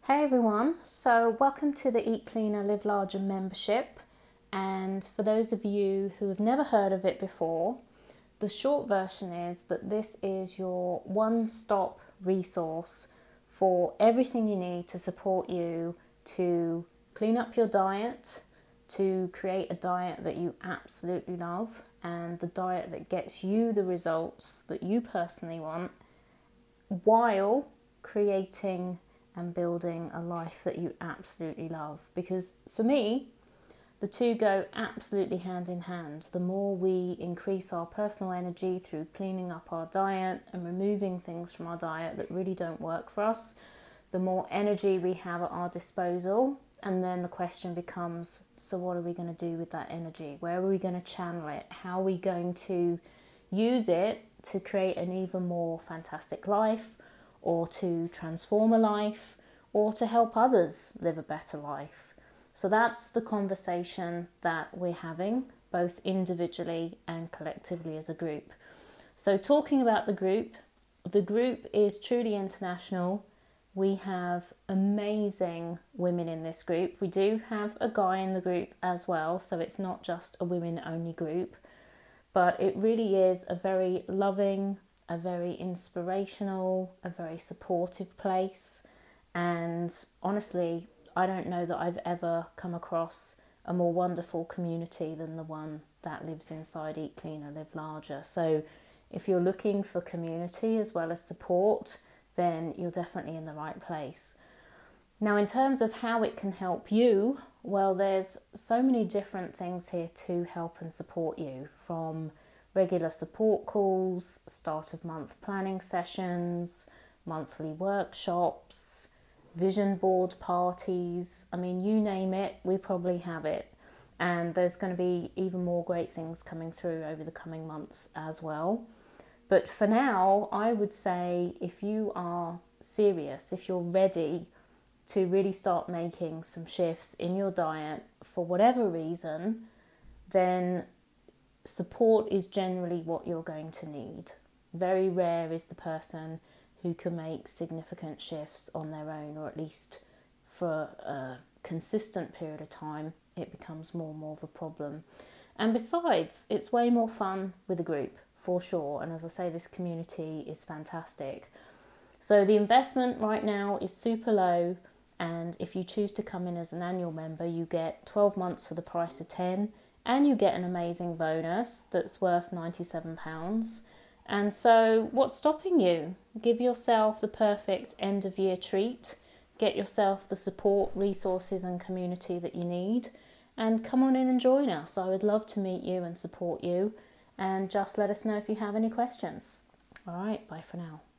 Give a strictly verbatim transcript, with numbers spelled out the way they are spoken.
Hey everyone, so welcome to the Eat Cleaner Live Larger membership, and for those of you who have never heard of it before, the short version is that this is your one-stop resource for everything you need to support you to clean up your diet, to create a diet that you absolutely love and the diet that gets you the results that you personally want while creating and building a life that you absolutely love. Because for me, the two go absolutely hand in hand. The more we increase our personal energy through cleaning up our diet and removing things from our diet that really don't work for us, the more energy we have at our disposal. And then the question becomes, so what are we going to do with that energy? Where are we going to channel it? How are we going to use it to create an even more fantastic life, or to transform a life, or to help others live a better life? So that's the conversation that we're having, both individually and collectively as a group. So talking about the group, the group is truly international. We have amazing women in this group. We do have a guy in the group as well, so it's not just a women-only group, but it really is a very loving, a very inspirational, a very supportive place. And honestly, I don't know that I've ever come across a more wonderful community than the one that lives inside Eat Cleaner, Live Larger. So if you're looking for community as well as support, then you're definitely in the right place. Now, in terms of how it can help you, well, there's so many different things here to help and support you, from regular support calls, start of month planning sessions, monthly workshops, vision board parties. I mean, you name it, we probably have it. And there's going to be even more great things coming through over the coming months as well. But for now, I would say if you are serious, if you're ready to really start making some shifts in your diet for whatever reason, then support is generally what you're going to need. Very rare is the person who can make significant shifts on their own, or at least for a consistent period of time, it becomes more and more of a problem. And besides, it's way more fun with a group, for sure. And as I say, this community is fantastic. So the investment right now is super low. And if you choose to come in as an annual member, you get twelve months for the price of ten. And you get an amazing bonus that's worth ninety-seven pounds. And so what's stopping you? Give yourself the perfect end of year treat. Get yourself the support, resources and community that you need. And come on in and join us. I would love to meet you and support you. And just let us know if you have any questions. All right, bye for now.